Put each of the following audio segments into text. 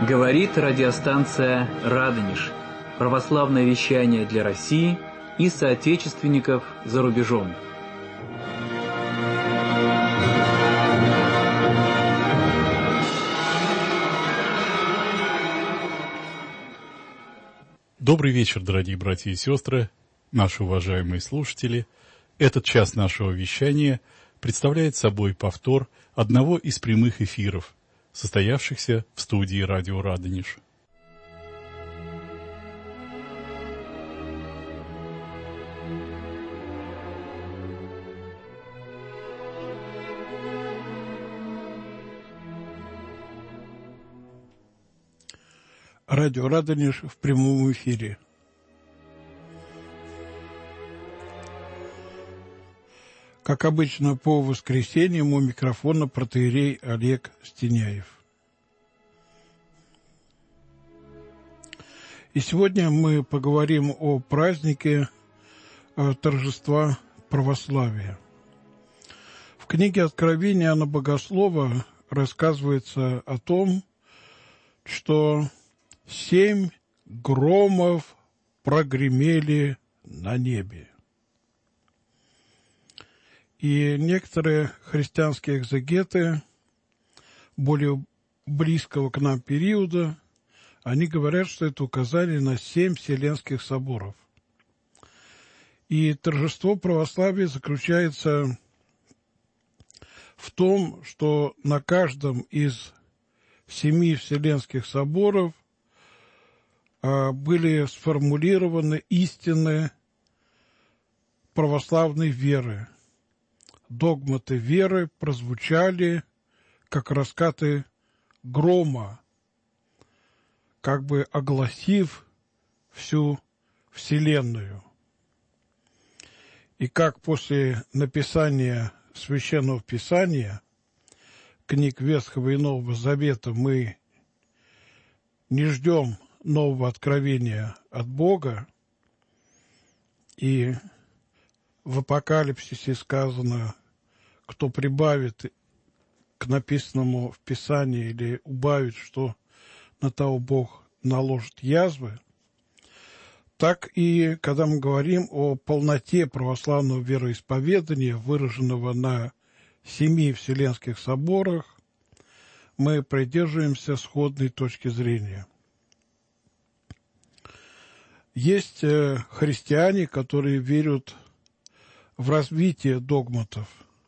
Говорит радиостанция «Радонеж». Православное вещание для России и соотечественников за рубежом. Добрый вечер, дорогие братья и сестры, наши уважаемые слушатели. Этот час нашего вещания представляет собой повтор одного из прямых эфиров, состоявшихся в студии радио «Радонеж». Радио «Радонеж» в прямом эфире. Как обычно, по воскресеньям у микрофона протоиерей Олег Стеняев. И сегодня мы поговорим о празднике торжества православия. В книге Откровения Иоанна Богослова рассказывается о том, что 7 громов прогремели на небе. И некоторые христианские экзегеты более близкого к нам периода, они говорят, что это указание на 7 вселенских соборов. И торжество православия заключается в том, что на каждом из 7 вселенских соборов были сформулированы истины православной веры. Догматы веры прозвучали, как раскаты грома, как бы огласив всю Вселенную. И как после написания Священного Писания, книг Ветхого и Нового Завета, мы не ждем нового откровения от Бога, и в Апокалипсисе сказано, кто прибавит к написанному в Писании или убавит, что на того Бог наложит язвы, так и когда мы говорим о полноте православного вероисповедания, выраженного на 7 вселенских соборах, мы придерживаемся сходной точки зрения. Есть христиане, которые верят в развитие догматов.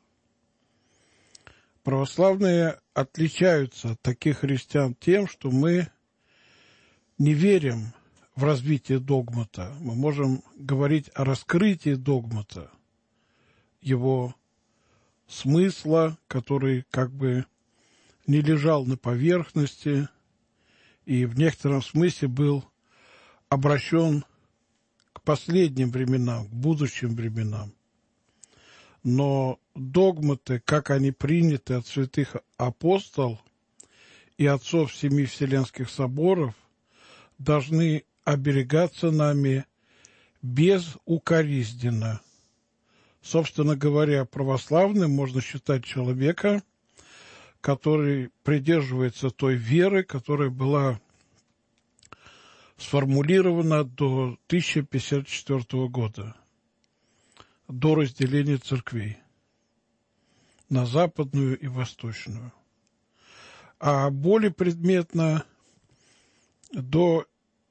Православные отличаются от таких христиан тем, что мы не верим в развитие догмата. Мы можем говорить о раскрытии догмата, его смысла, который как бы не лежал на поверхности и в некотором смысле был обращен к последним временам, к будущим временам. Но догматы, как они приняты от святых апостолов и отцов 7 вселенских соборов, должны оберегаться нами безукоризненно. Собственно говоря, православным можно считать человека, который придерживается той веры, которая была сформулирована до 1054 года, до разделения церквей на западную и восточную, а более предметно до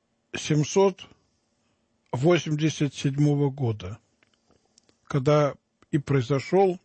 787 года, когда и произошел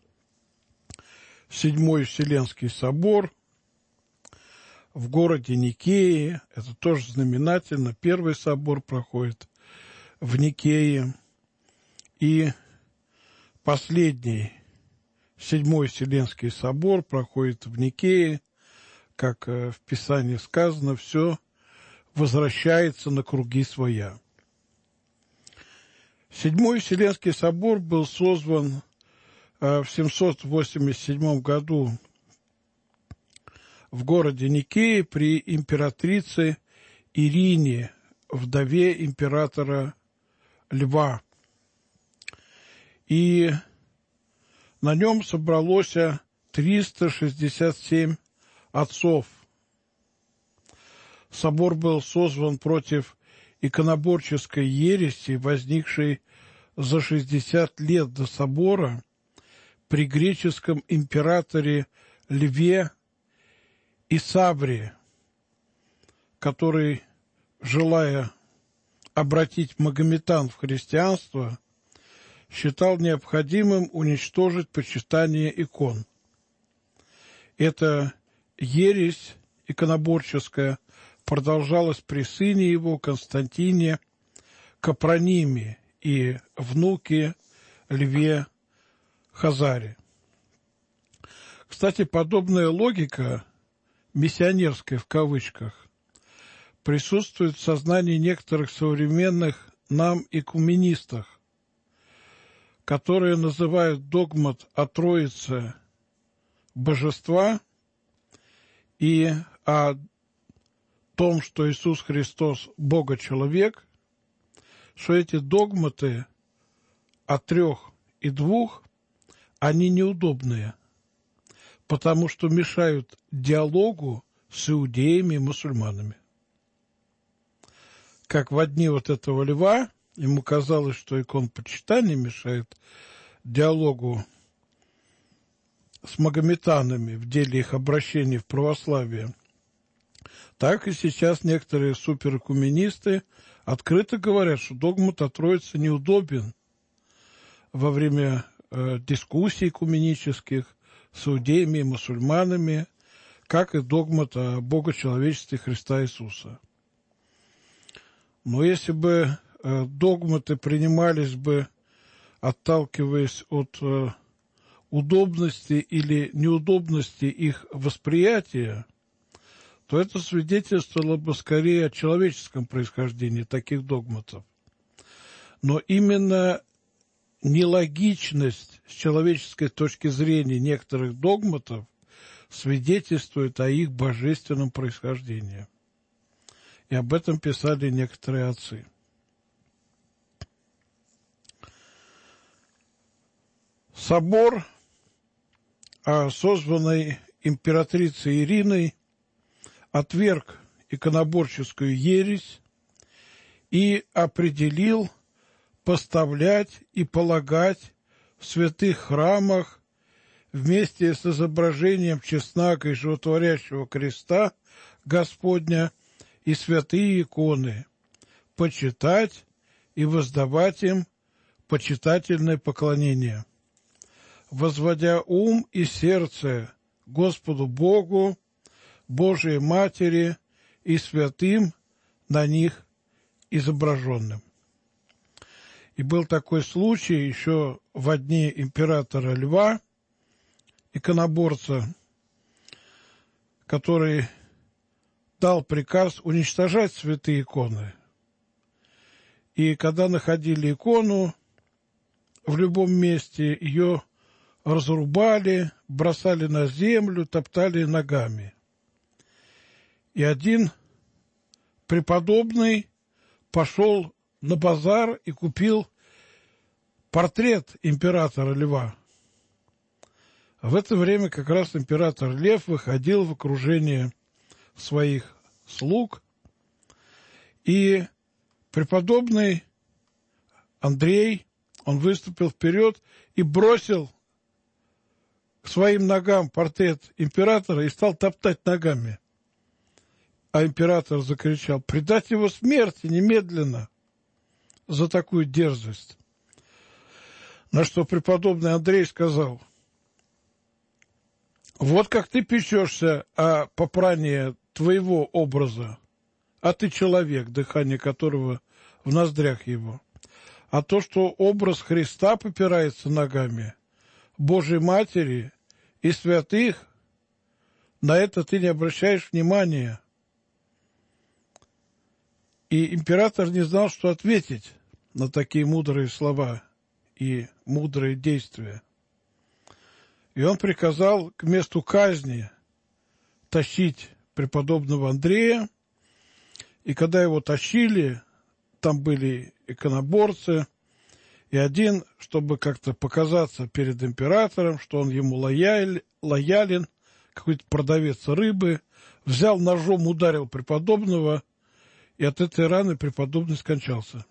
Седьмой Вселенский собор в городе Никее. Это тоже знаменательно. Первый собор проходит в Никее. И последний, Седьмой Вселенский собор проходит в Никее. Как в Писании сказано, все возвращается на круги своя. Седьмой Вселенский собор был созван в 787 году в городе Никее при императрице Ирине, вдове императора Льва. И на нем собралось 367 отцов. собор был созван против иконоборческой ереси, возникшей за 60 лет до собора при греческом императоре Льве Исавре, который, желая обратить магометан в христианство, считал необходимым уничтожить почитание икон. Эта ересь иконоборческая продолжалась при сыне его Константине Капрониме и внуке Льве Хазаре. Кстати, подобная логика, миссионерская в кавычках, присутствует в сознании некоторых современных нам экуменистах, которые называют догмат о Троице Божества и о том, что Иисус Христос Бога-человек, что эти догматы о трех и двух, они неудобные, потому что мешают диалогу с иудеями и мусульманами. Как в дни вот этого льва, ему казалось, что иконопочитание мешает диалогу с магометанами в деле их обращения в православие, так и сейчас некоторые суперэкуменисты открыто говорят, что догмат о Троице неудобен во время дискуссий экуменических с иудеями и мусульманами, как и догмат о богочеловечестве Христа Иисуса. Но если бы догматы принимались бы, отталкиваясь от удобности или неудобности их восприятия, то это свидетельствовало бы скорее о человеческом происхождении таких догматов. Но именно нелогичность с человеческой точки зрения некоторых догматов свидетельствует о их божественном происхождении. И об этом писали некоторые отцы. Собор, созванный императрицей Ириной, отверг иконоборческую ересь и определил поставлять и полагать в святых храмах вместе с изображением честнака и животворящего креста Господня и святые иконы, почитать и воздавать им почитательное поклонение, возводя ум и сердце Господу Богу, Божией Матери и святым на них изображенным. И был такой случай еще во дни императора Льва, иконоборца, который дал приказ уничтожать святые иконы. И когда находили икону в любом месте, ее разрубали, бросали на землю, топтали ногами. И один преподобный пошел на базар и купил портрет императора Льва. В это время как раз император Лев выходил в окружение своих слуг, и преподобный Андрей, он выступил вперед и бросил к своим ногам портрет императора и стал топтать ногами. А император закричал: предать его смерти немедленно за такую дерзость. На что преподобный Андрей сказал: вот как ты печешься о попрании твоего образа, а ты человек, дыхание которого в ноздрях его. А то, что образ Христа попирается ногами, Божьей Матери и святых, на это ты не обращаешь внимания. И император не знал, что ответить на такие мудрые слова и мудрые действия. И он приказал к месту казни тащить преподобного Андрея. И когда его тащили, там были иконоборцы, и один, чтобы как-то показаться перед императором, что он ему лоялен, какой-то продавец рыбы, взял ножом, ударил преподобного, и от этой раны преподобный скончался.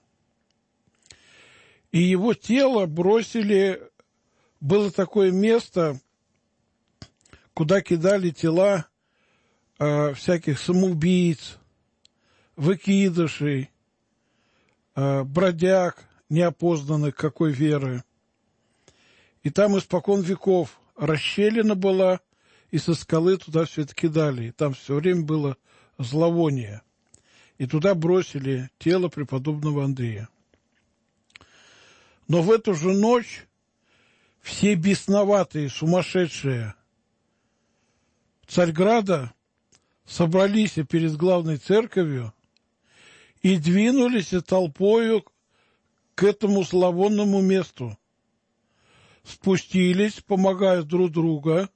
И его тело бросили, было такое место, куда кидали тела всяких самоубийц, выкидышей, бродяг, неопознанных какой веры. И там испокон веков расщелина была, и со скалы туда все это кидали. И там все время было зловоние. И туда бросили тело преподобного Андрея. Но в эту же ночь все бесноватые, сумасшедшие Царьграда собрались перед главной церковью и двинулись толпою к этому зловонному месту. Спустились, помогая друг другу,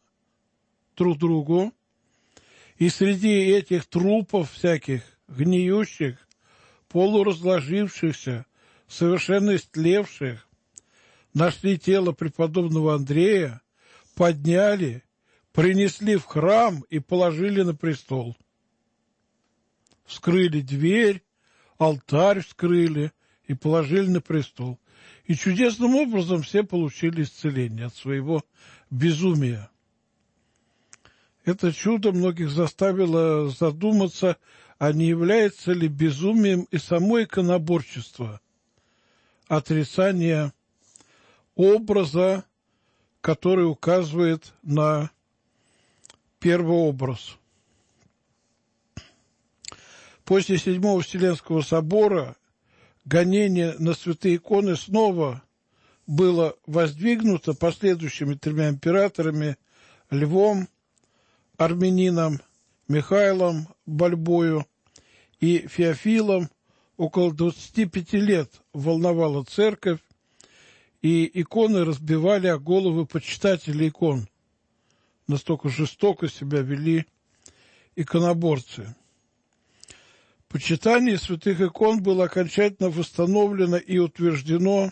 и среди этих трупов всяких, гниющих, полуразложившихся, совершенно истлевших, нашли тело преподобного Андрея, подняли, принесли в храм и положили на престол. Вскрыли дверь, алтарь вскрыли и положили на престол. И чудесным образом все получили исцеление от своего безумия. Это чудо многих заставило задуматься, а не является ли безумием и само иконоборчество, отрицание образа, который указывает на первообраз. После Седьмого Вселенского собора гонение на святые иконы снова было воздвигнуто последующими тремя императорами Львом, Армянином, Михаилом Бальбою и Феофилом. Около 25 лет волновала церковь, и иконы разбивали о головы почитателей икон. Настолько жестоко себя вели иконоборцы. Почитание святых икон было окончательно восстановлено и утверждено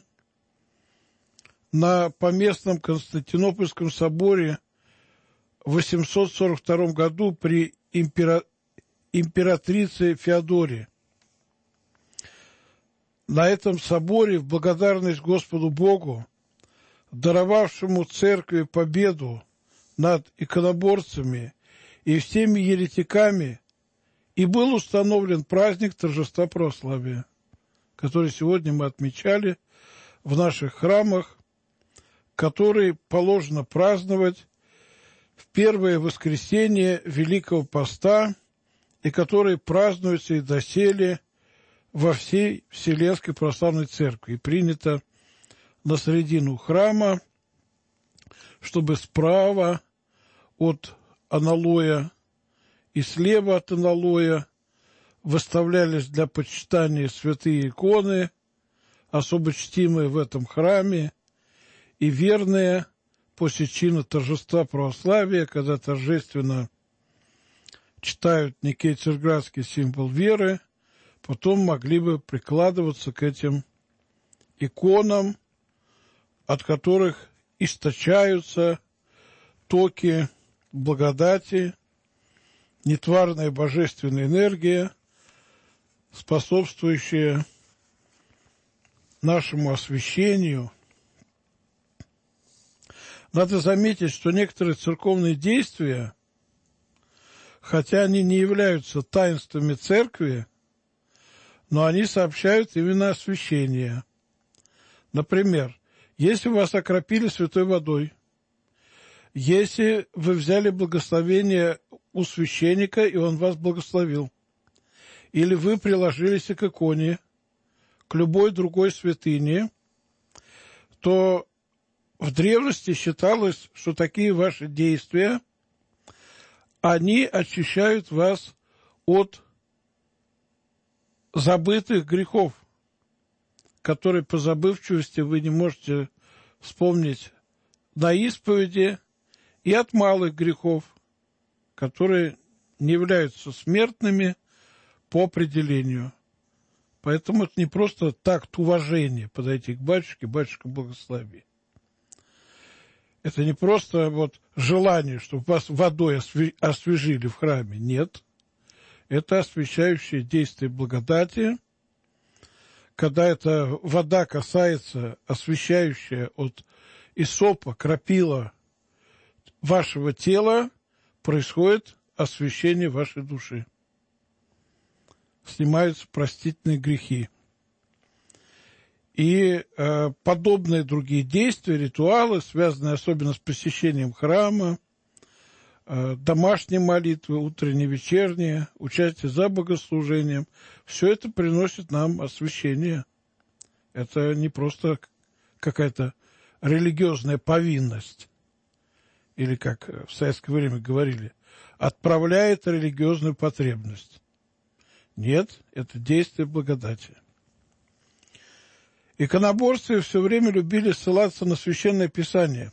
на поместном Константинопольском соборе в 842 году при императрице Феодоре. На этом соборе в благодарность Господу Богу, даровавшему церкви победу над иконоборцами и всеми еретиками, и был установлен праздник торжества православия, который сегодня мы отмечали в наших храмах, который положено праздновать в первое воскресенье Великого Поста и который празднуется и доселе во всей Вселенской Православной Церкви. И принято на середину храма, чтобы справа от аналоя и слева от аналоя выставлялись для почитания святые иконы, особо чтимые в этом храме, и верные после чина торжества православия, когда торжественно читают некий царьградский символ веры, потом могли бы прикладываться к этим иконам, от которых источаются токи благодати, нетварная божественная энергия, способствующая нашему освящению. Надо заметить, что некоторые церковные действия, хотя они не являются таинствами церкви, но они сообщают именно освящение. Например, если вас окропили святой водой, если вы взяли благословение у священника, и он вас благословил, или вы приложились к иконе, к любой другой святыне, то в древности считалось, что такие ваши действия, они очищают вас от забытых грехов, которые по забывчивости вы не можете вспомнить на исповеди, и от малых грехов, которые не являются смертными по определению. Поэтому это не просто такт уважения подойти к батюшке, батюшка благослови. Это не просто вот желание, чтобы вас водой освежили в храме. Нет. Это освящающее действие благодати, когда эта вода касается, освящающая от исопа, крапила вашего тела, происходит освящение вашей души. Снимаются простительные грехи. И подобные другие действия, ритуалы, связанные особенно с посещением храма, домашние молитвы, утренние, вечерние, участие за богослужением, все это приносит нам освящение. Это не просто какая-то религиозная повинность, или, как в советское время говорили, отправляет религиозную потребность. Нет, это действие благодати. Иконоборцы все время любили ссылаться на Священное Писание.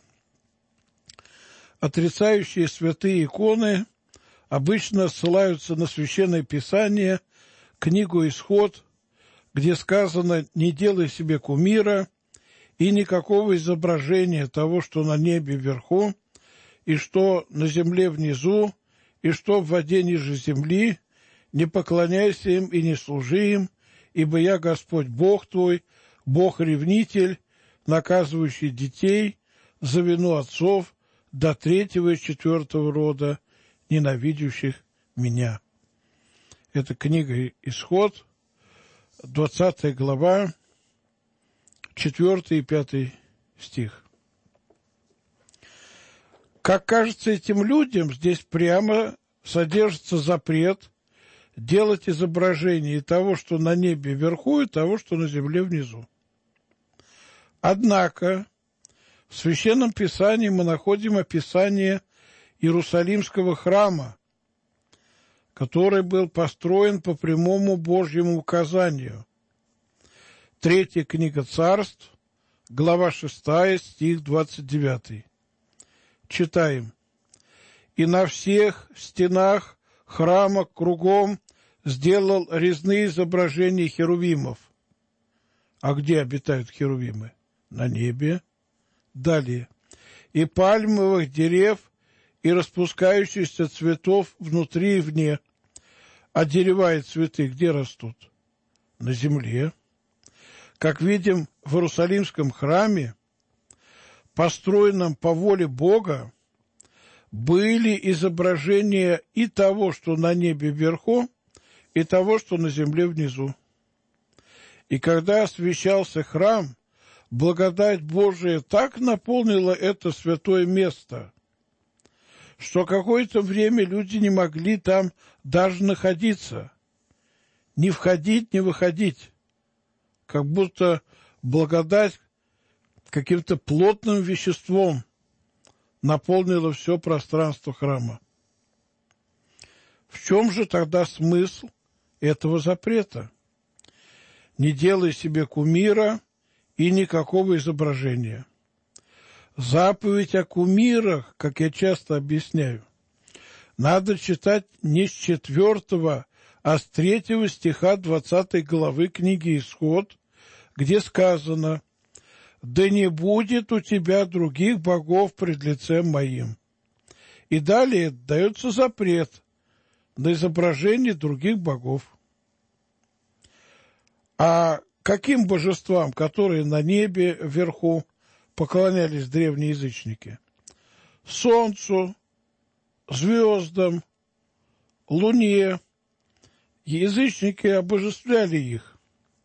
Отрицающие святые иконы обычно ссылаются на Священное Писание, книгу «Исход», где сказано «не делай себе кумира» и никакого изображения того, что на небе вверху, и что на земле внизу, и что в воде ниже земли, не поклоняйся им и не служи им, ибо я Господь Бог твой, Бог-ревнитель, наказывающий детей за вину отцов до 3-го и 4-го рода, ненавидящих меня. Это книга «Исход», 20 глава, 4 и 5 стих. Как кажется этим людям, здесь прямо содержится запрет делать изображение и того, что на небе вверху, и того, что на земле внизу. Однако в Священном Писании мы находим описание Иерусалимского храма, который был построен по прямому Божьему указанию. 3 книга Царств, глава 6, стих 29. Читаем. «И на всех стенах храма кругом сделал резные изображения херувимов». А где обитают херувимы? На небе. Далее. «И пальмовых дерев, и распускающихся цветов внутри и вне». А дерева и цветы где растут? На земле. Как видим, в Иерусалимском храме, построенном по воле Бога, были изображения и того, что на небе вверху, и того, что на земле внизу. И когда освящался храм, благодать Божия так наполнила это святое место, что какое-то время люди не могли там даже находиться, не входить, не выходить, как будто благодать каким-то плотным веществом наполнила все пространство храма. В чем же тогда смысл этого запрета? Не делай себе кумира и никакого изображения. Заповедь о кумирах, как я часто объясняю, надо читать не с 4, а с 3 стиха 20 главы книги «Исход», где сказано: «Да не будет у тебя других богов пред лицем моим». И далее дается запрет на изображение других богов. А каким божествам, которые на небе вверху, поклонялись древние язычники? Солнцу, звездам, луне. Язычники обожествляли их.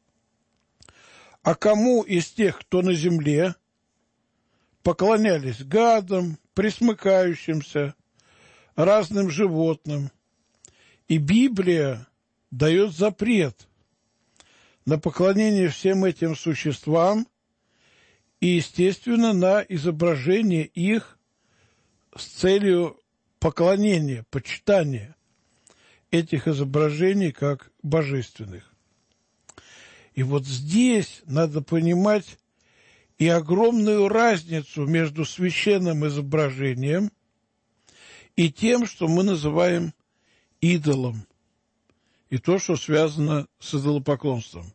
А кому из тех, кто на земле, поклонялись гадам, пресмыкающимся, разным животным? И Библия дает запрет на поклонение всем этим существам и, естественно, на изображение их с целью поклонения, почитания этих изображений как божественных. И вот здесь надо понимать и огромную разницу между священным изображением и тем, что мы называем идолом, и то, что связано с идолопоклонством.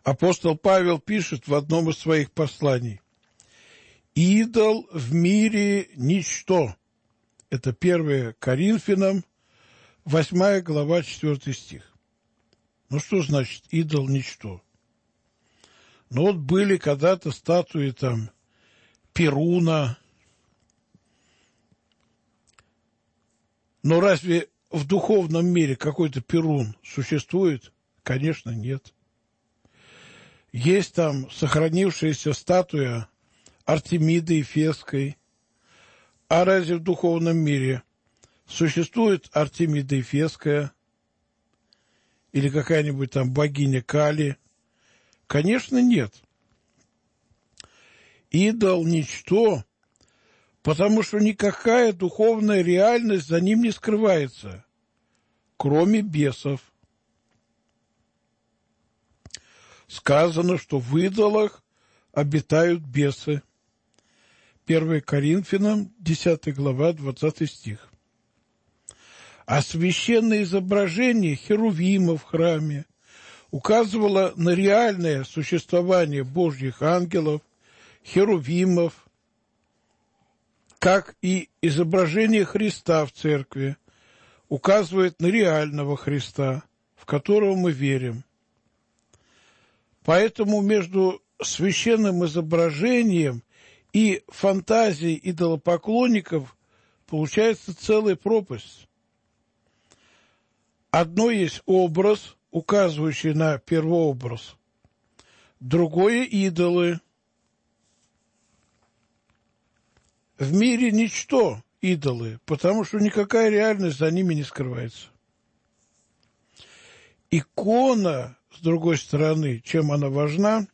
Апостол Павел пишет в одном из своих посланий: «Идол в мире ничто». Это 1 Коринфянам, 8 глава, 4 стих. Ну, что значит идол ничто? Ну, вот были когда-то статуи там Перуна. Но разве в духовном мире какой-то Перун существует? Конечно, нет. Есть там сохранившаяся статуя Артемиды Эфесской. А разве в духовном мире существует Артемида Эфесская или какая-нибудь там богиня Кали? Конечно, нет. Идол – ничто, потому что никакая духовная реальность за ним не скрывается, кроме бесов. Сказано, что в идолах обитают бесы. 1 Коринфянам, 10 глава, 20 стих. А священное изображение херувима в храме указывало на реальное существование Божьих ангелов, херувимов, как и изображение Христа в церкви указывает на реального Христа, в которого мы верим. Поэтому между священным изображением и фантазией идолопоклонников получается целая пропасть. Одно есть образ, указывающий на первообраз, другое – идолы. В мире ничто идолы, потому что никакая реальность за ними не скрывается. Икона, с другой стороны, чем она важна,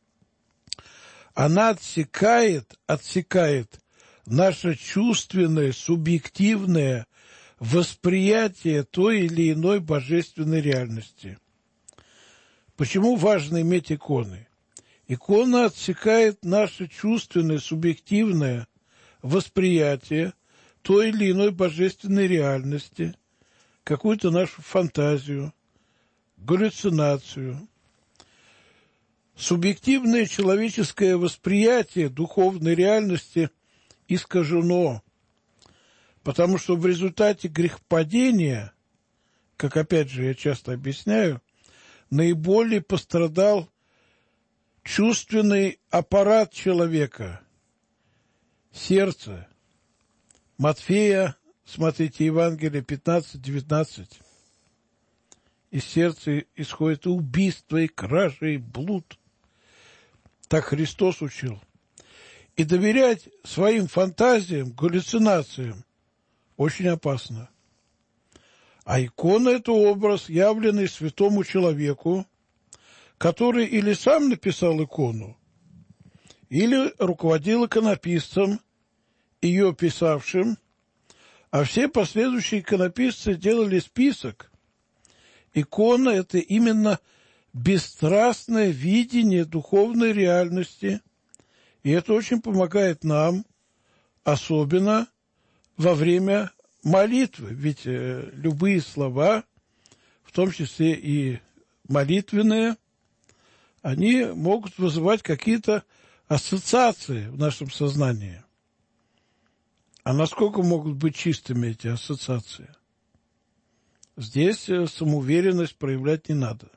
она отсекает наше чувственное, субъективное восприятие той или иной божественной реальности. Почему важно иметь иконы? Икона отсекает наше чувственное, субъективное восприятие той или иной божественной реальности, какую-то нашу фантазию, галлюцинацию. Субъективное человеческое восприятие духовной реальности искажено, потому что в результате грехопадения, как опять же я часто объясняю, наиболее пострадал чувственный аппарат человека, сердце. Матфея, смотрите, Евангелие 15-19. Из сердца исходит и убийство, и кража, и блуд. Так Христос учил. И доверять своим фантазиям, галлюцинациям очень опасно. А икона – это образ, явленный святому человеку, который или сам написал икону, или руководил иконописцем, ее писавшим, а все последующие иконописцы делали список. Икона – это именно бесстрастное видение духовной реальности, и это очень помогает нам, особенно во время молитвы, ведь любые слова, в том числе и молитвенные, они могут вызывать какие-то ассоциации в нашем сознании. А насколько могут быть чистыми эти ассоциации? Здесь самоуверенность проявлять не надо.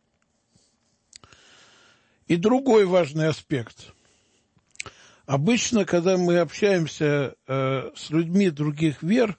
И другой важный аспект. Обычно, когда мы общаемся с людьми других вер,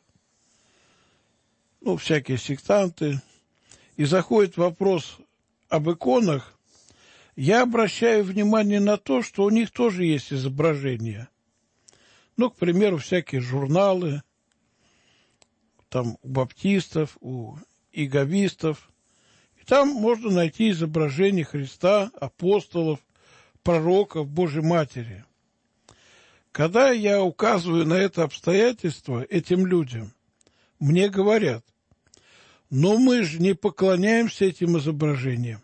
всякие сектанты, и заходит вопрос об иконах, я обращаю внимание на то, что у них тоже есть изображения. К примеру, всякие журналы, там у баптистов, у иеговистов. И там можно найти изображение Христа, апостолов, пророков, Божьей Матери. Когда я указываю на это обстоятельство этим людям, мне говорят: но мы же не поклоняемся этим изображениям.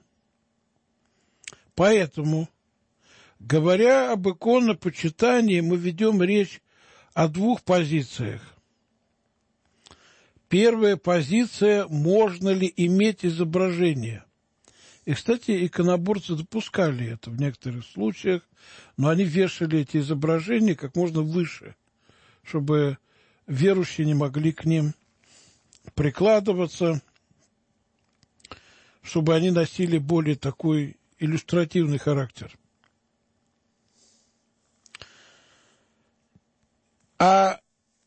Поэтому, говоря об иконопочитании, мы ведем речь о двух позициях. Первая позиция – можно ли иметь изображение? И, кстати, иконоборцы допускали это в некоторых случаях, но они вешали эти изображения как можно выше, чтобы верующие не могли к ним прикладываться, чтобы они носили более такой иллюстративный характер. А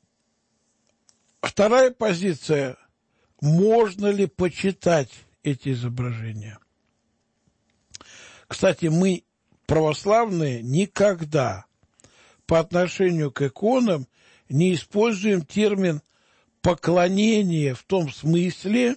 вторая позиция – можно ли почитать эти изображения? Кстати, мы, православные, никогда по отношению к иконам не используем термин «поклонение» в том смысле,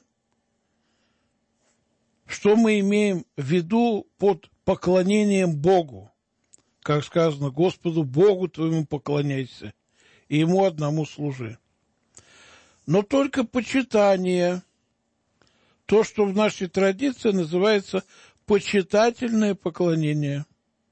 что мы имеем в виду под поклонением Богу. Как сказано, Господу Богу твоему поклоняйся, и Ему одному служи. Но только почитание, то, что в нашей традиции называется почитательное поклонение.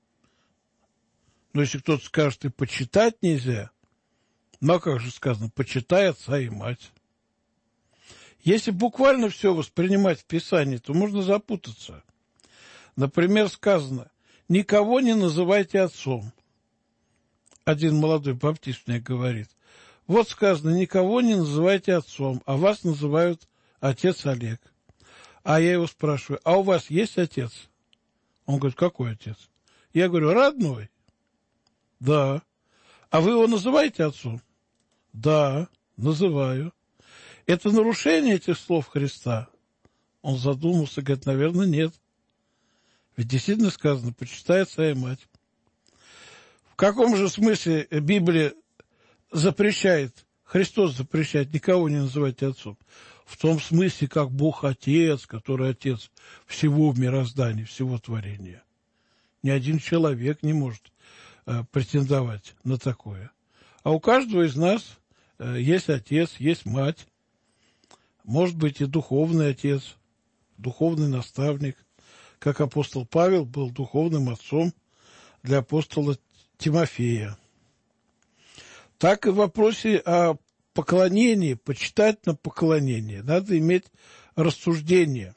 Но если кто-то скажет, и почитать нельзя, ну, как же сказано, почитай отца и мать. Если буквально все воспринимать в Писании, то можно запутаться. Например, сказано, никого не называйте отцом. Один молодой баптист мне говорит, вот сказано, никого не называйте отцом, а вас называют отец Олег. А я его спрашиваю, а у вас есть отец? Он говорит, какой отец? Я говорю, родной. Да. А вы его называете отцом? Да, называю. Это нарушение этих слов Христа? Он задумался, говорит, наверное, нет. Ведь действительно сказано, почитай отца и мать. В каком же смысле Библия запрещает, Христос запрещает никого не называть отцом? В том смысле, как Бог Отец, который Отец всего в мироздании, всего творения. Ни один человек не может претендовать на такое. А у каждого из нас есть отец, есть мать, может быть и духовный отец, духовный наставник, как апостол Павел был духовным отцом для апостола Тимофея. Так и в вопросе о поклонении, почитательном поклонении, надо иметь рассуждение.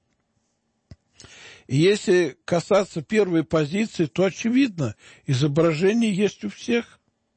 И если касаться первой позиции, то очевидно, изображение есть у всех.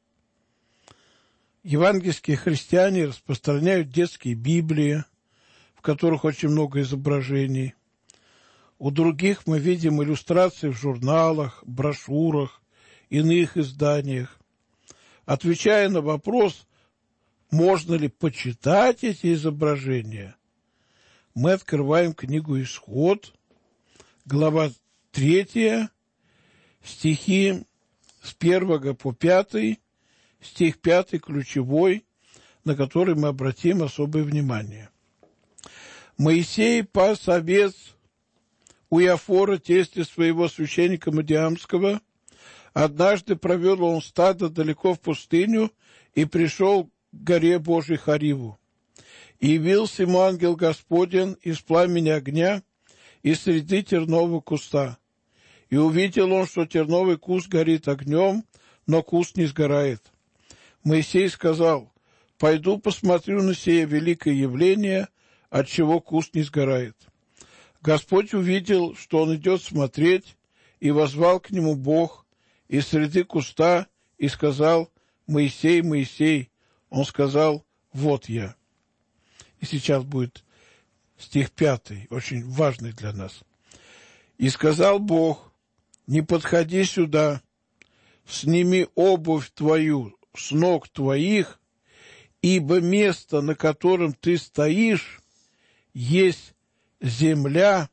Евангельские христиане распространяют детские Библии, в которых очень много изображений. У других мы видим иллюстрации в журналах, брошюрах, иных изданиях. Отвечая на вопрос, можно ли почитать эти изображения, мы открываем книгу «Исход», глава 3, стихи с 1 по 5, стих 5 ключевой, на который мы обратим особое внимание. Моисей пас овец у Иофора, тестя своего священника Мадиамского. Однажды провел он стадо далеко в пустыню и пришел к горе Божией Хариву. И явился ему ангел Господень из пламени огня из среды тернового куста. И увидел он, что терновый куст горит огнем, но куст не сгорает. Моисей сказал, пойду посмотрю на сие великое явление, отчего куст не сгорает. Господь увидел, что он идет смотреть, и воззвал к нему Бог из среды куста и сказал, Моисей, Моисей. Он сказал, вот я. И сейчас будет стих 5, очень важный для нас. И сказал Бог, не подходи сюда, сними обувь твою с ног твоих, ибо место, на котором ты стоишь, есть земля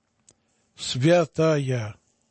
святая.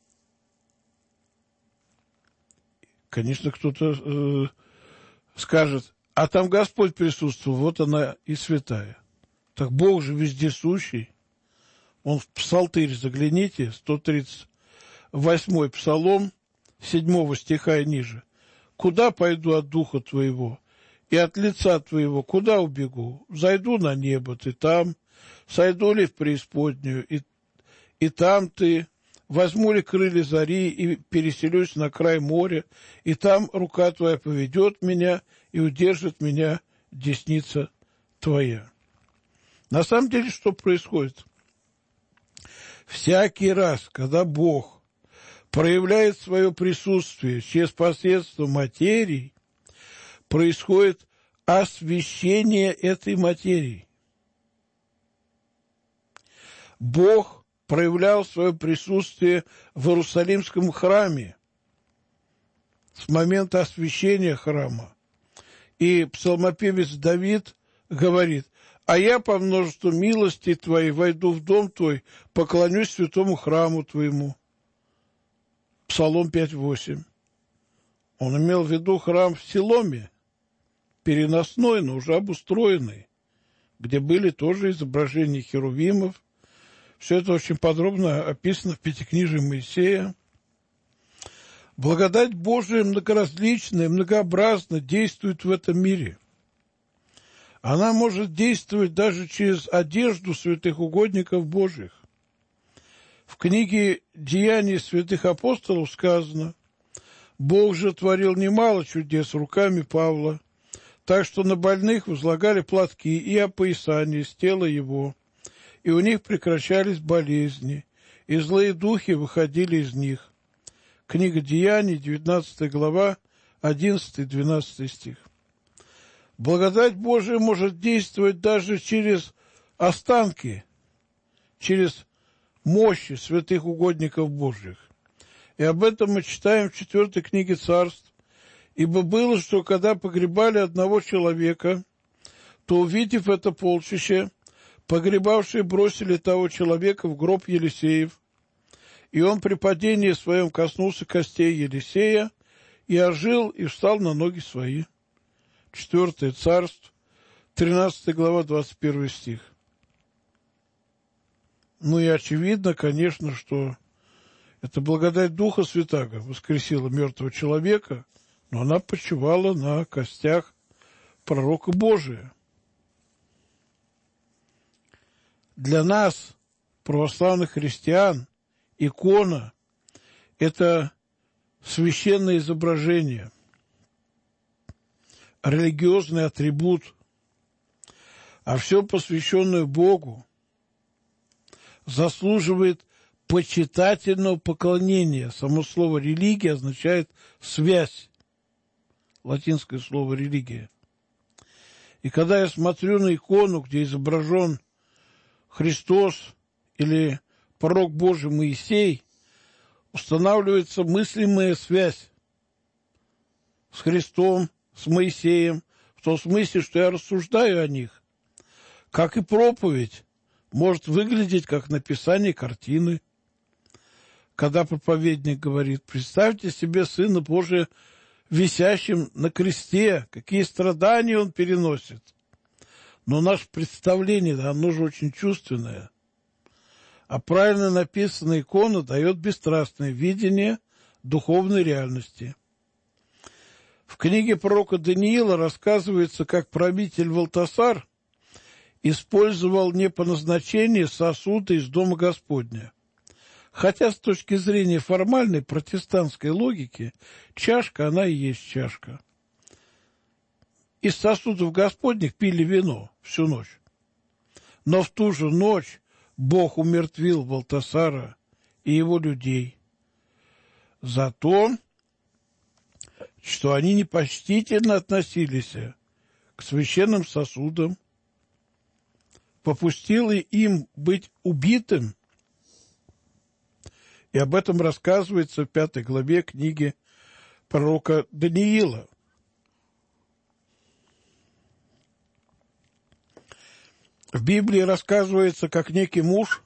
Конечно, кто-то скажет, а там Господь присутствовал, вот она и святая. Так Бог же вездесущий. Он в Псалтырь загляните, 138-й Псалом, 7 стиха и ниже. «Куда пойду от духа твоего, и от лица твоего куда убегу? Зайду на небо, ты там, сойду ли в преисподнюю, и там ты, возьму ли крылья зари и переселюсь на край моря, и там рука твоя поведет меня и удержит меня десница твоя». На самом деле, что происходит? Всякий раз, когда Бог проявляет свое присутствие через посредство материи, происходит освящение этой материи. Бог проявлял свое присутствие в Иерусалимском храме с момента освящения храма. И псалмопевец Давид говорит: «А я по множеству милости Твоей войду в дом Твой, поклонюсь святому храму Твоему». Псалом 5:8. Он имел в виду храм в Силоме, переносной, но уже обустроенный, где были тоже изображения херувимов. Все это очень подробно описано в Пятикнижии Моисея. Благодать Божия многоразличная, многообразно действует в этом мире. Она может действовать даже через одежду святых угодников Божьих. В книге «Деяний святых апостолов» сказано: «Бог же творил немало чудес руками Павла, так что на больных возлагали платки и опоясания с тела его, и у них прекращались болезни, и злые духи выходили из них». Книга Деяний, 19 глава, 11-12 стих. Благодать Божия может действовать даже через останки, через мощи святых угодников Божьих. И об этом мы читаем в 4 книге Царств. «Ибо было, что когда погребали одного человека, то, увидев это полчище, погребавшие бросили того человека в гроб Елисеев, и он при падении своем коснулся костей Елисея, и ожил, и встал на ноги свои». 4 Царств, 13 глава, 21 стих. Ну и очевидно, конечно, что это благодать Духа Святаго воскресила мертвого человека, но она почивала на костях пророка Божия. Для нас, православных христиан, икона – это священное изображение, религиозный атрибут, а все посвященное Богу заслуживает почитательного поклонения. Само слово «религия» означает «связь», латинское слово «религия». И когда я смотрю на икону, где изображен Христос или пророк Божий Моисей, устанавливается мыслимая связь с Христом, с Моисеем, в том смысле, что я рассуждаю о них, как и проповедь может выглядеть как написание картины. Когда проповедник говорит: представьте себе Сына Божия висящим на кресте, какие страдания Он переносит. Но наше представление, оно же очень чувственное. А правильно написанная икона дает бесстрастное видение духовной реальности. В книге пророка Даниила рассказывается, как правитель Валтасар использовал не по назначению сосуды из Дома Господня. Хотя с точки зрения формальной протестантской логики, чашка, она и есть чашка. Из сосудов Господних пили вино всю ночь. Но в ту же ночь Бог умертвил Валтасара и его людей за то, что они непочтительно относились к священным сосудам, попустил им быть убитым. И об этом рассказывается в 5 главе книги пророка Даниила. В Библии рассказывается, как некий муж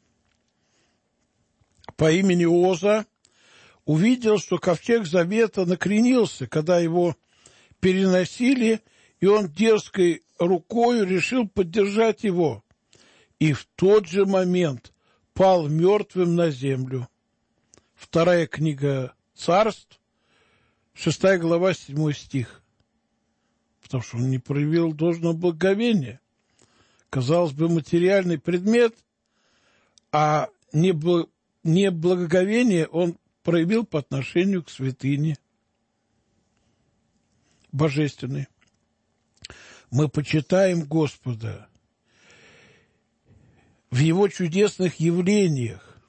по имени Оза увидел, что ковчег завета накренился, когда его переносили, и он дерзкой рукою решил поддержать его, и в тот же момент пал мертвым на землю. 2 книга Царств, 6 глава, 7 стих. Потому что он не проявил должного благоговения. Казалось бы, материальный предмет, а не благоговение он проявил по отношению к святыне божественной. Мы почитаем Господа в Его чудесных явлениях,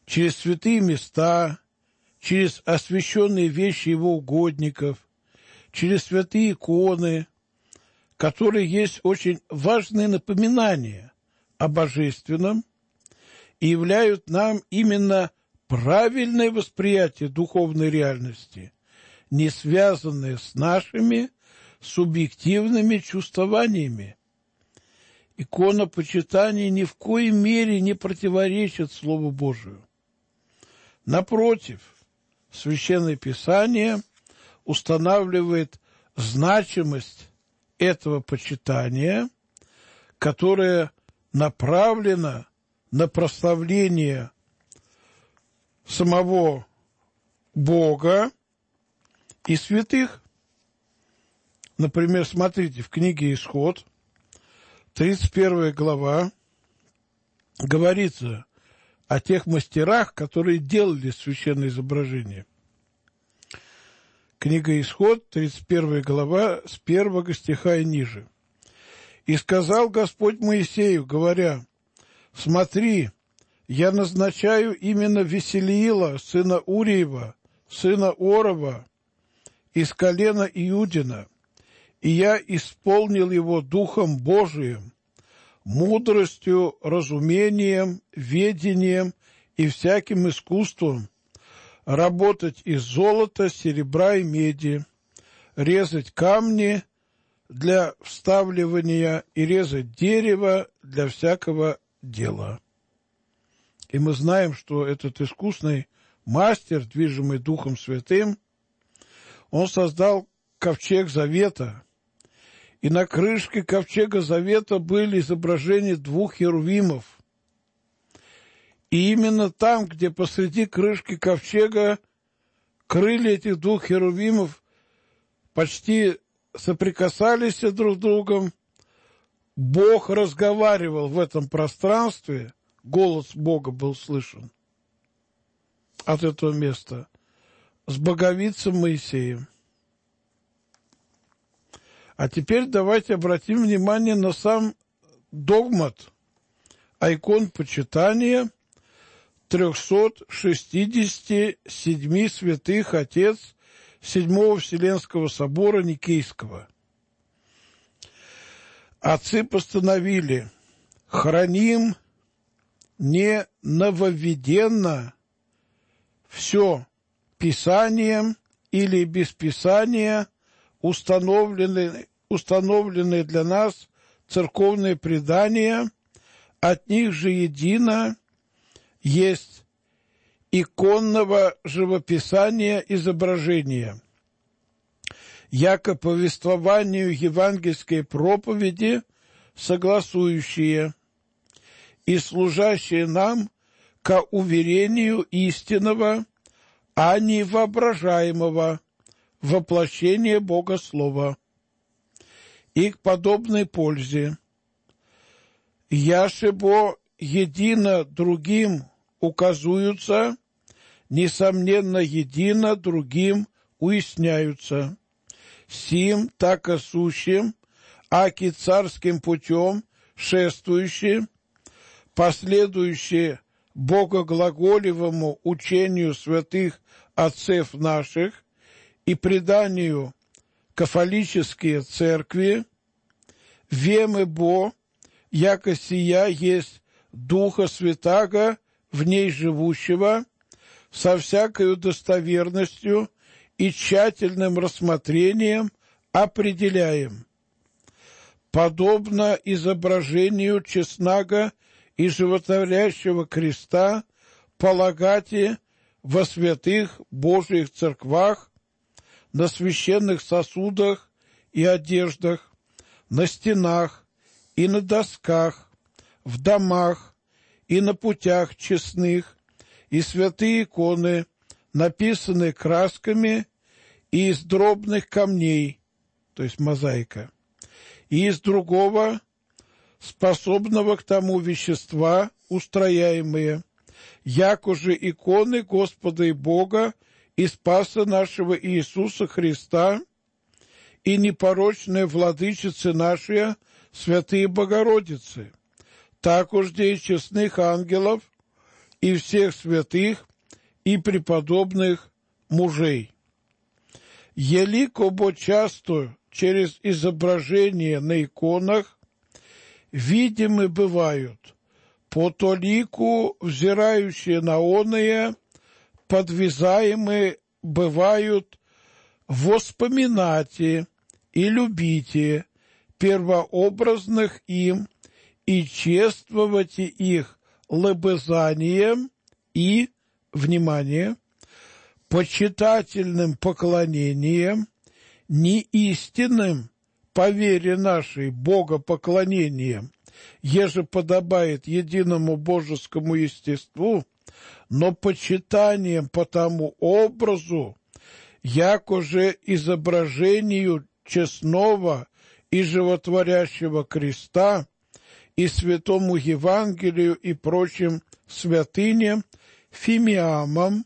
через святые места, через освященные вещи его угодников, через святые иконы, которые есть очень важные напоминания о божественном и являют нам именно правильное восприятие духовной реальности, не связанное с нашими субъективными чувствованиями. Иконопочитание ни в коей мере не противоречит Слову Божию. Напротив, Священное Писание устанавливает значимость этого почитания, которое направлено на прославление самого Бога и святых. Например, смотрите, в книге «Исход», 31 глава, говорится о тех мастерах, которые делали священное изображение. Книга «Исход», 31 глава, с 1 стиха и ниже. «И сказал Господь Моисею, говоря, смотри, я назначаю именно Веселиила, сына Уриева, сына Орова, из колена Иудина, и я исполнил его Духом Божиим, мудростью, разумением, ведением и всяким искусством, работать из золота, серебра и меди, резать камни для вставливания и резать дерево для всякого дела». И мы знаем, что этот искусный мастер, движимый Духом Святым, он создал ковчег Завета, и на крышке ковчега Завета были изображения 2 херувимов. И именно там, где посреди крышки ковчега крылья этих 2 херувимов почти соприкасались друг с другом, Бог разговаривал в этом пространстве, голос Бога был слышен от этого места с боговицем Моисеем. А теперь давайте обратим внимание на сам догмат иконопочитания 367 святых отец Седьмого Вселенского собора Никейского. Отцы постановили: храним не нововведенно все Писанием или без Писания установленные для нас церковные предания, от них же едино есть иконного живописания изображения, яко повествованию евангельской проповеди согласующие и служащие нам ко уверению истинного, а не воображаемого воплощения Бога Слова, и к подобной пользе. Яшебо едино другим указуются, несомненно, едино другим уясняются. Сим, так и сущим, аки царским путем шествующие, последующие богоглаголевому учению святых отцев наших и преданию кафолические церкви, вемы бо, яко сия есть Духа Святаго в ней живущего, со всякою достоверностью и тщательным рассмотрением определяем. Подобно изображению честного и животворящего креста полагате во святых Божьих церквах, на священных сосудах и одеждах, на стенах и на досках, в домах и на путях честных, и святые иконы, написанные красками и из дробных камней, то есть мозаика, и из другого, способного к тому вещества, устрояемые, яко же иконы Господа и Бога и Спаса нашего Иисуса Христа, и непорочные владычицы наши, святые Богородицы, так уж и честных ангелов, и всех святых и преподобных мужей. Елико часто через изображения на иконах видимы бывают, по толику взирающие на оные, подвязаемые бывают воспоминати и любите первообразных им и чествовать их лобызанием и, внимание, почитательным поклонением, неистинным, по вере нашей, богопоклонением, еже подобает единому божескому естеству, но почитанием по тому образу, якоже изображению честного и животворящего креста, и святому Евангелию и прочим святыням, фимиамам,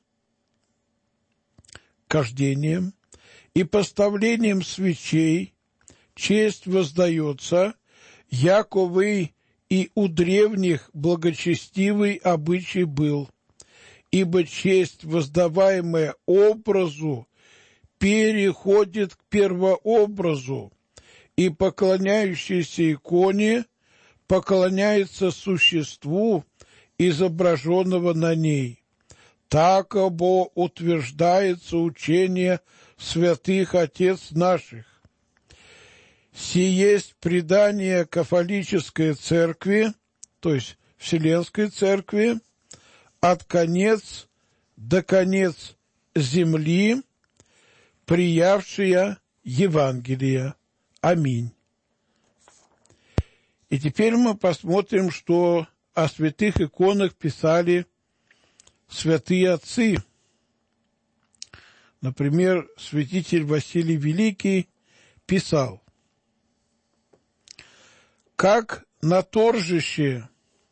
кождением и поставлением свечей, честь воздается, яковый и у древних благочестивый обычай был, ибо честь, воздаваемая образу, переходит к первообразу, и поклоняющийся иконе поклоняется существу, изображенного на ней. Так обо утверждается учение святых отец наших. Сие есть предание кафолической церкви, то есть Вселенской церкви, от конец до конец земли, приявшая Евангелие. Аминь. И теперь мы посмотрим, что о святых иконах писали святые отцы. Например, святитель Василий Великий писал: «Как на торжище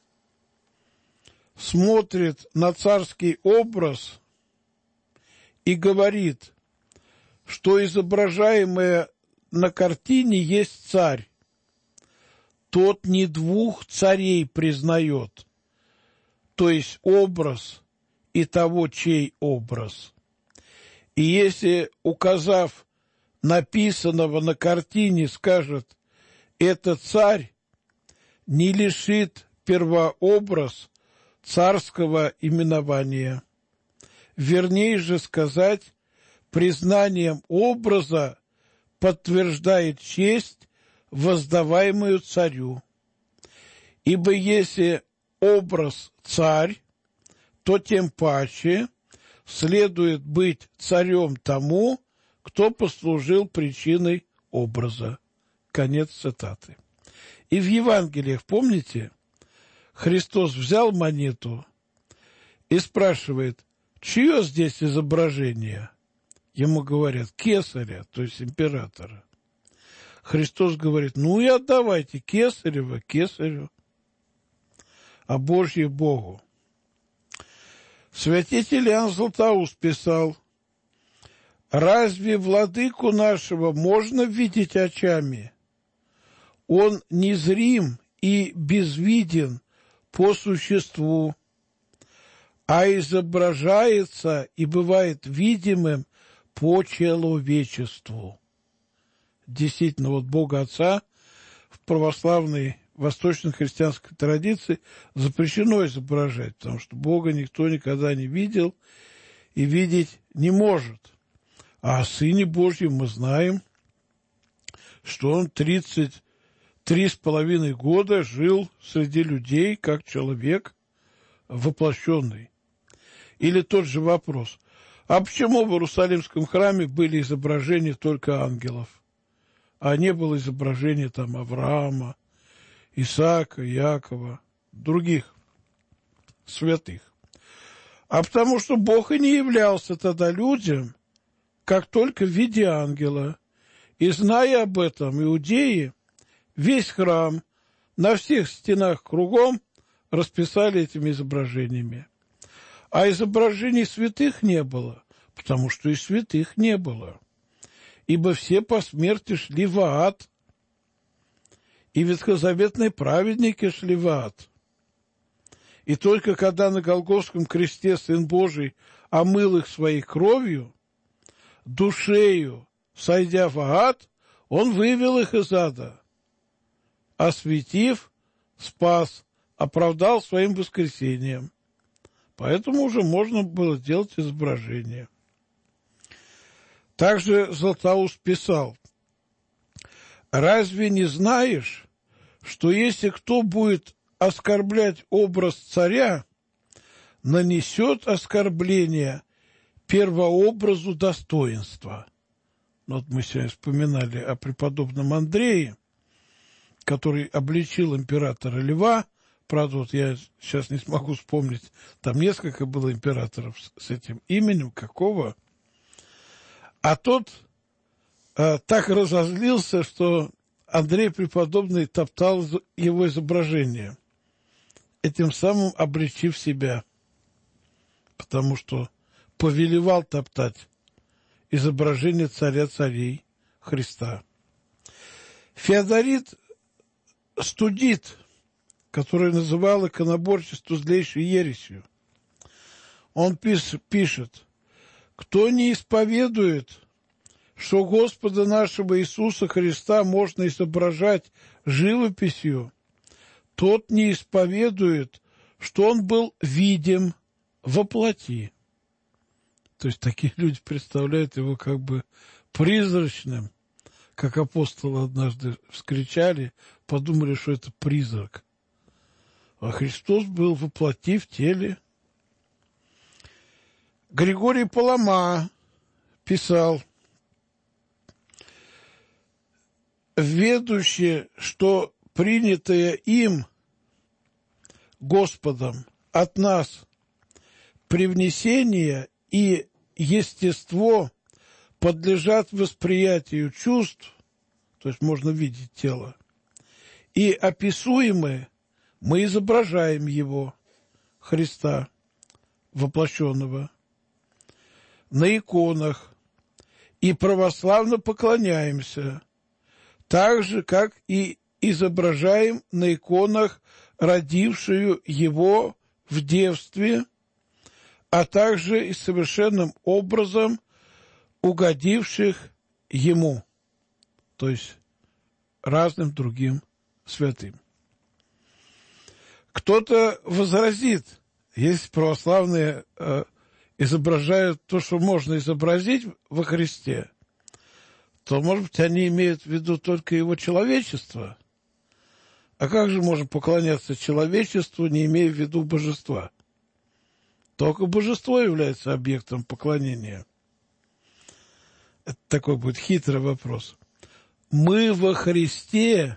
смотрит на царский образ и говорит, что изображаемое на картине есть царь, тот не двух царей признает, то есть образ и того, чей образ. И если, указав написанного на картине, скажет, это царь, не лишит первообраз царского именования. Вернее же сказать, признанием образа подтверждает честь, воздаваемую царю. Ибо если образ царь, то тем паче следует быть царем тому, кто послужил причиной образа». Конец цитаты. И в Евангелиях, помните, Христос взял монету и спрашивает, чье здесь изображение? Ему говорят, кесаря, то есть императора. Христос говорит, ну и отдавайте кесарево кесарю, а Божье Богу. Святитель Иоанн Златоуст писал, разве владыку нашего можно видеть очами? Он незрим и безвиден по существу, а изображается и бывает видимым по человечеству. Действительно, вот Бога Отца в православной восточно-христианской традиции запрещено изображать, потому что Бога никто никогда не видел и видеть не может. А о Сыне Божьем мы знаем, что Он 33,5 года жил среди людей как человек воплощенный. Или тот же вопрос, а почему в Иерусалимском храме были изображения только ангелов, а не было изображения там Авраама, Исаака, Иакова, других святых? А потому что Бог и не являлся тогда людям, как только в виде ангела. И, зная об этом, иудеи весь храм на всех стенах кругом расписали этими изображениями. А изображений святых не было, потому что и святых не было. Ибо все по смерти шли в ад, и ветхозаветные праведники шли в ад. И только когда на Голгофском кресте Сын Божий омыл их своей кровью, душею, сойдя в ад, Он вывел их из ада, осветив, спас, оправдал своим воскресением. Поэтому уже можно было делать изображение. Также Златоуст писал: «Разве не знаешь, что если кто будет оскорблять образ царя, нанесет оскорбление первообразу достоинства?» Вот мы сегодня вспоминали о преподобном Андрее, который обличил императора Льва. Правда, вот я сейчас не смогу вспомнить, там несколько было императоров с этим именем, какого. А тот так разозлился, что Андрей Преподобный топтал его изображение, этим самым обличив себя, потому что повелевал топтать изображение царя царей Христа. Феодорит Студит, который называл иконоборчество злейшей ересью, он пишет: «Кто не исповедует, что Господа нашего Иисуса Христа можно изображать живописью, тот не исповедует, что Он был видим во плоти». То есть такие люди представляют его как бы призрачным, как апостолы однажды вскричали, подумали, что это призрак. А Христос был во плоти, в теле. Григорий Палама писал: «Ведущее, что принятое им, Господом, от нас привнесение и естество подлежат восприятию чувств», то есть можно видеть тело, «и описуемое мы изображаем его, Христа, воплощенного, на иконах и православно поклоняемся, так же, как и изображаем на иконах родившую его в девстве, а также и совершенным образом угодивших ему», то есть разным другим святым. Кто-то возразит, если православные изображают то, что можно изобразить во Христе, то, может быть, они имеют в виду только его человечество. А как же можно поклоняться человечеству, не имея в виду божества? Только божество является объектом поклонения. Это такой будет хитрый вопрос. Мы во Христе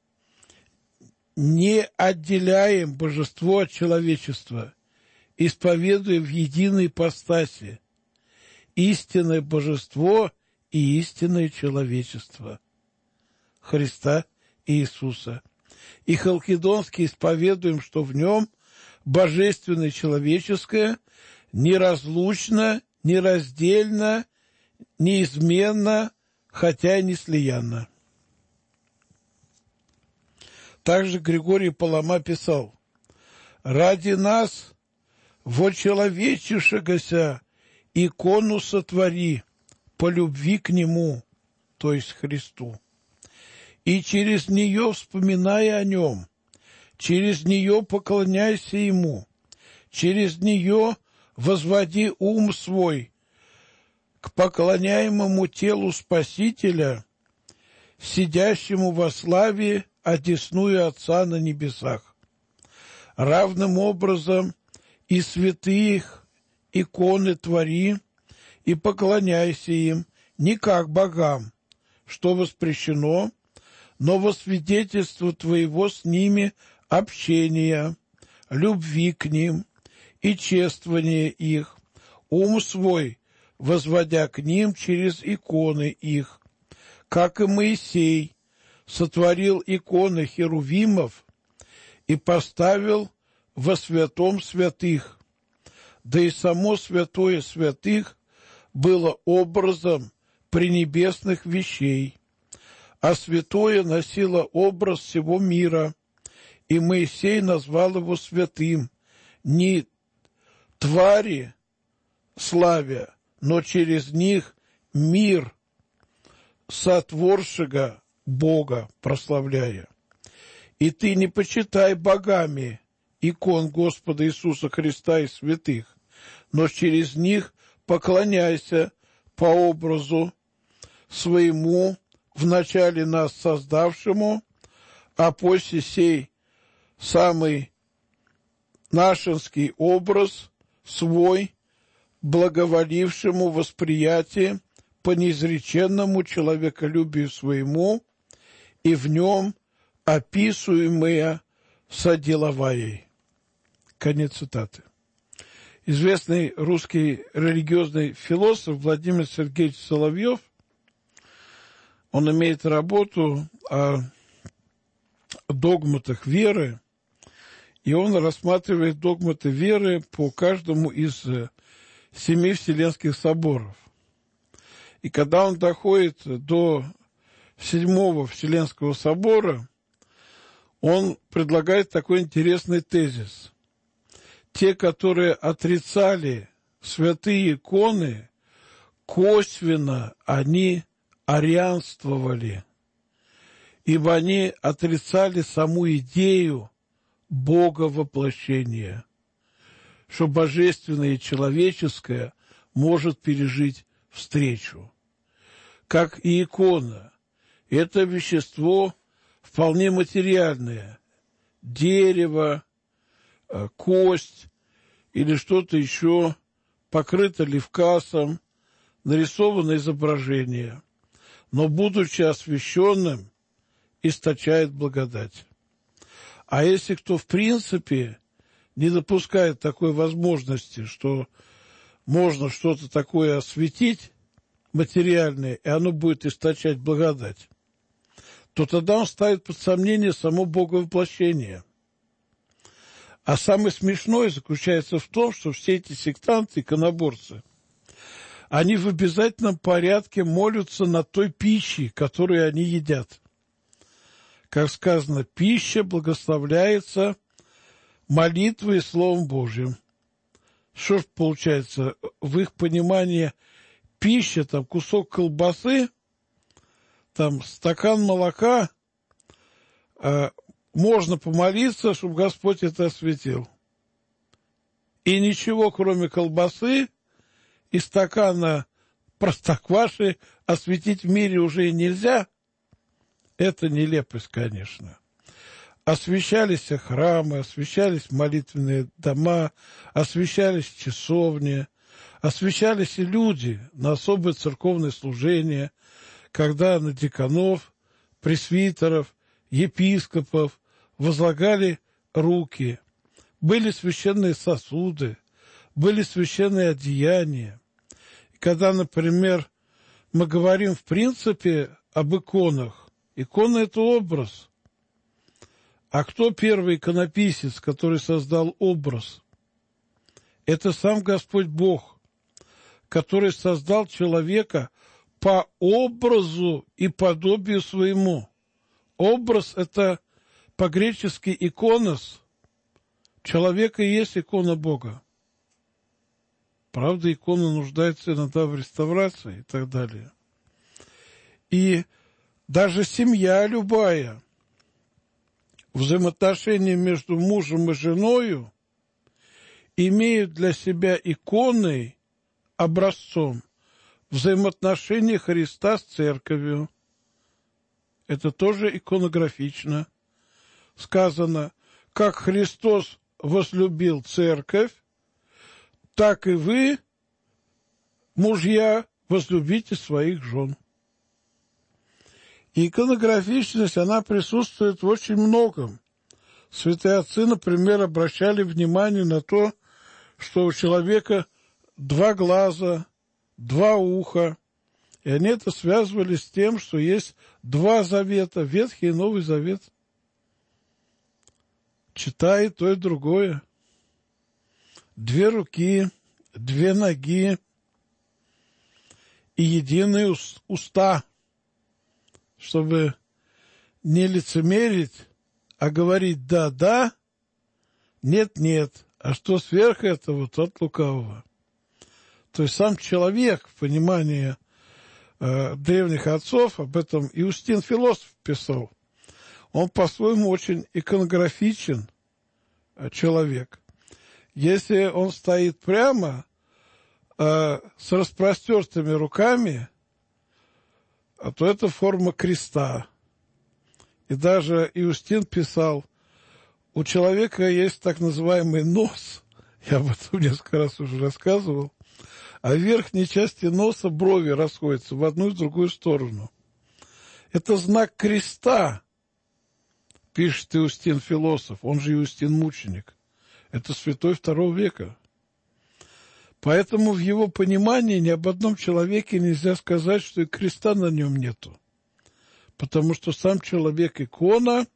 не отделяем божество от человечества, исповедуя в единой ипостаси истинное божество и истинное человечество Христа и Иисуса. И халкидонски исповедуем, что в нем божественное и человеческое неразлучно, нераздельно, неизменно, хотя и неслиянно. Также Григорий Палама писал: «Ради нас, вочеловечившегося, икону сотвори по любви к Нему, то есть Христу, и через нее вспоминая о Нем, через нее поклоняйся Ему, через нее возводи ум свой к поклоняемому телу Спасителя, сидящему во славе одесную Отца на небесах. Равным образом и святых иконы твори, и поклоняйся им не как богам, что воспрещено, но во свидетельство твоего с ними общения, любви к ним и чествования их, ум свой возводя к ним через иконы их, как и Моисей сотворил иконы херувимов и поставил во святом святых, да и само святое святых было образом пренебесных вещей, а святое носило образ всего мира, и Моисей назвал его святым, не твари славя, но через них мир сотворшего Бога прославляя. И ты не почитай богами икон Господа Иисуса Христа и святых, но через них поклоняйся по образу своему, вначале нас создавшему, а после сей самый нашинский образ свой, благоволившему восприятие по неизреченному человеколюбию своему, и в нем описуемое соделовая. Конец цитаты. Известный русский религиозный философ Владимир Сергеевич Соловьев, он имеет работу о догматах веры, и он рассматривает догматы веры по каждому из 7 Вселенских соборов. И когда он доходит до 7-го Вселенского собора, он предлагает такой интересный тезис. Те, которые отрицали святые иконы, косвенно они арианствовали, ибо они отрицали саму идею Бога воплощения, что божественное и человеческое может пережить встречу. Как и икона, это вещество вполне материальное, дерево, кость или что-то еще, покрыто левкасом, нарисовано изображение, но, будучи освященным, источает благодать. А если кто в принципе не допускает такой возможности, что можно что-то такое осветить, материальное, и оно будет источать благодать, то тогда он ставит под сомнение само Боговоплощение. А самое смешное заключается в том, что все эти сектанты, иконоборцы, они в обязательном порядке молятся на той пище, которую они едят. Как сказано, пища благословляется молитвой и Словом Божьим. Что ж получается, в их понимании пища, там кусок колбасы, там стакан молока, можно помолиться, чтобы Господь это осветил. И ничего, кроме колбасы и стакана простокваши, осветить в мире уже нельзя. Это нелепость, конечно. Освещались храмы, освещались молитвенные дома, освещались часовни, освещались и люди на особое церковное служение, когда на диканов, пресвитеров, епископов возлагали руки. Были священные сосуды, были священные одеяния. И когда, например, мы говорим в принципе об иконах, икона – это образ. А кто первый иконописец, который создал образ? Это сам Господь Бог, который создал человека по образу и подобию своему. Образ – это по-гречески иконос. Человек и есть икона Бога. Правда, икона нуждается иногда в реставрации и так далее. И даже семья любая, взаимоотношения между мужем и женою имеют для себя иконой, образцом, взаимоотношения Христа с церковью. Это тоже иконографично. Сказано, как Христос возлюбил церковь, так и вы, мужья, возлюбите своих жен. И иконографичность, она присутствует в очень многом. Святые отцы, например, обращали внимание на то, что у человека 2 глаза, 2 уха, и они это связывали с тем, что есть 2 завета, Ветхий и Новый Завет. Читай то и другое. 2 руки, 2 ноги и единые уста, чтобы не лицемерить, а говорить «да-да», «нет-нет», а что сверх этого, то от лукавого. То есть сам человек, в понимании древних отцов, об этом Иустин Философ писал, он по-своему очень иконографичен человек. Если он стоит прямо, с распростертыми руками, то это форма креста. И даже Иустин писал, у человека есть так называемый нос, я об этом несколько раз уже рассказывал, а в верхней части носа брови расходятся в одну и в другую сторону. Это знак креста, пишет Иустин Философ, он же Иустин Мученик. Это святой II века. Поэтому в его понимании ни об одном человеке нельзя сказать, что и креста на нем нету. Потому что сам человек икона,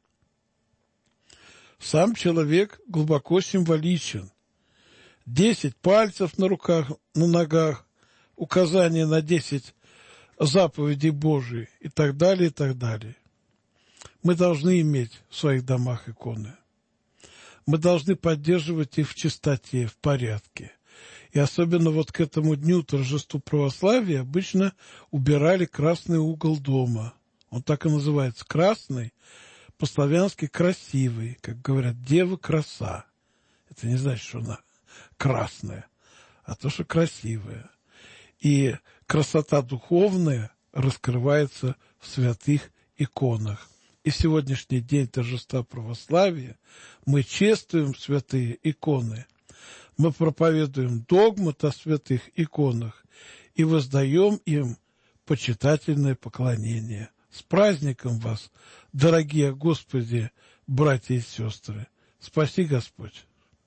сам человек глубоко символичен. 10 пальцев на руках, на ногах, указание на 10 заповедей Божиих и так далее, и так далее. Мы должны иметь в своих домах иконы. Мы должны поддерживать их в чистоте, в порядке. И особенно вот к этому дню торжеству православия обычно убирали красный угол дома. Он так и называется, красный, по-славянски красивый, как говорят, дева краса. Это не значит, что она красная, а то, что красивая. И красота духовная раскрывается в святых иконах. И в сегодняшний день торжества православия мы чествуем святые иконы. Мы проповедуем догмат о святых иконах и воздаем им почитательное поклонение. С праздником вас, дорогие Господи, братья и сестры! Спаси Господь!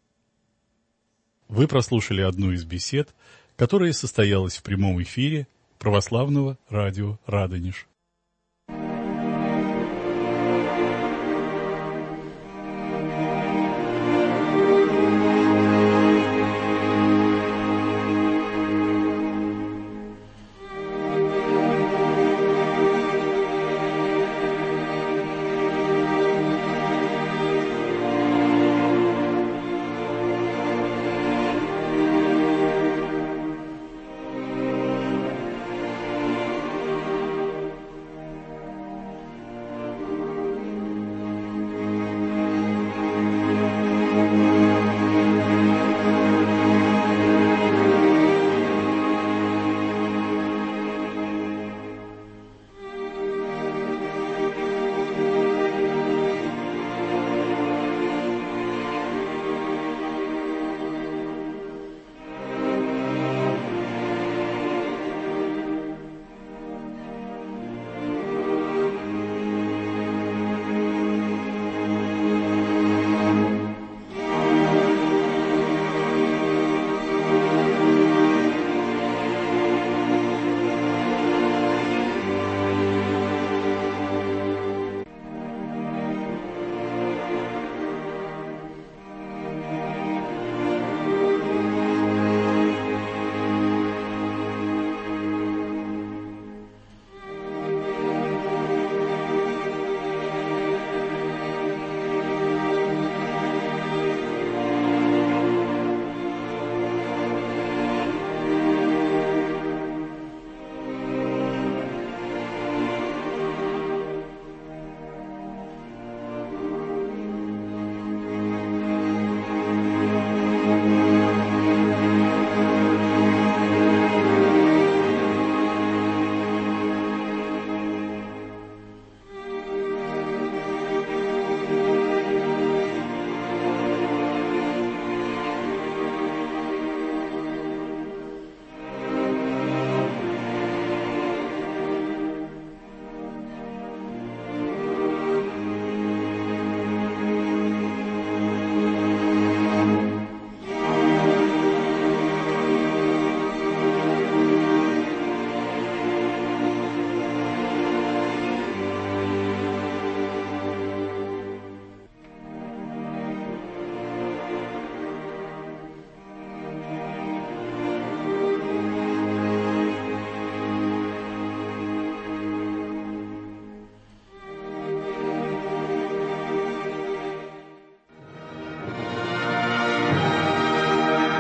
Вы прослушали одну из бесед, которая состоялась в прямом эфире православного радио «Радонеж».